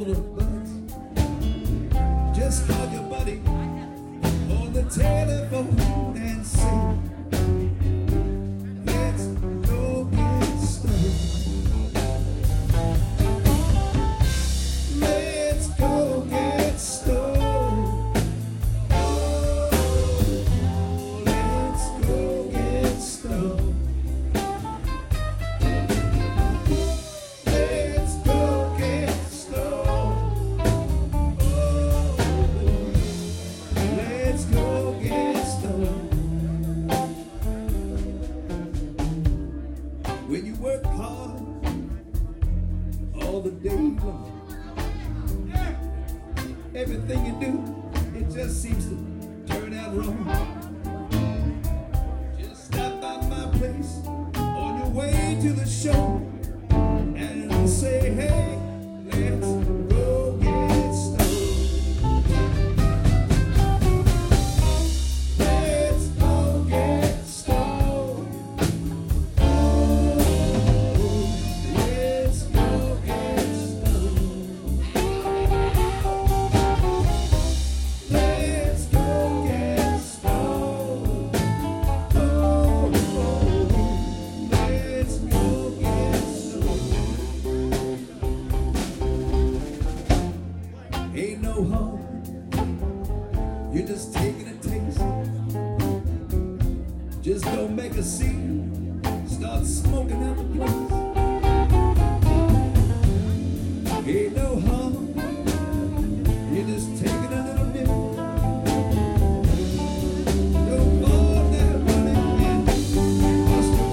full of bugs. Just call your buddy on the telephone and say, let's go get stoned. Let's go get stoned. Oh, let's go get stoned. When you work hard all the day long, everything you do, it just seems to turn out wrong. Just stop by my place on your way to the show and say, hey, let's go get stoned. Let's go get stoned. Ain't no harm, you're just taking a taste. Just don't make a scene, start smoking out the place. Ain't no harm, you're just taking a little bit. No more that running in across the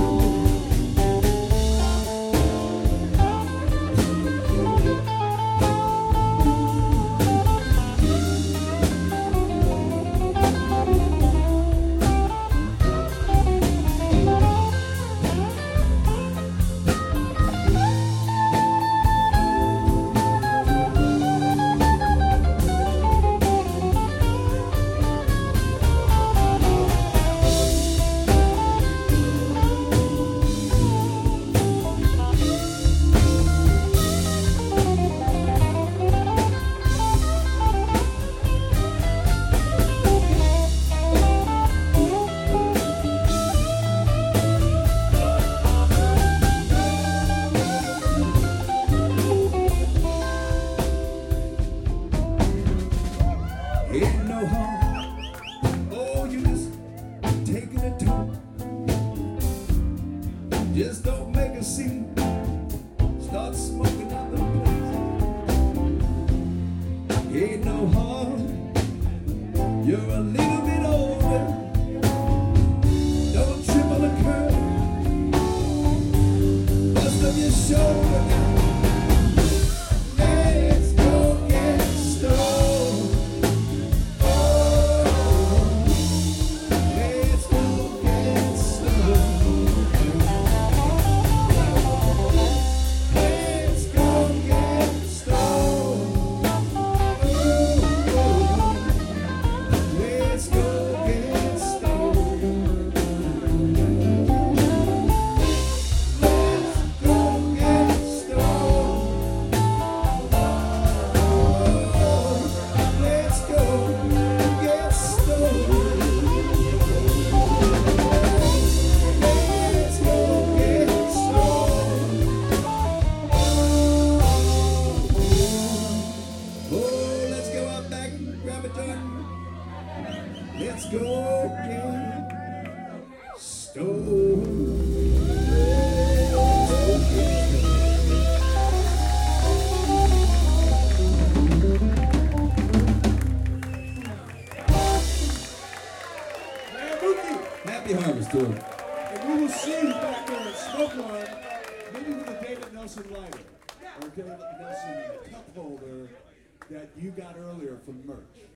ain't no harm, oh, you just taking a toke. Just don't make a scene, start smoking out the place. Ain't no harm, you're a little bit older. Don't trip on the curb, bust up your shoulder now. Let's go get stoned. Let's go get stoned. Happy Harvest to him. And we will see you back there at Smoke Line, maybe with a David Nelson lighter or David Nelson cup holder that you got earlier from merch.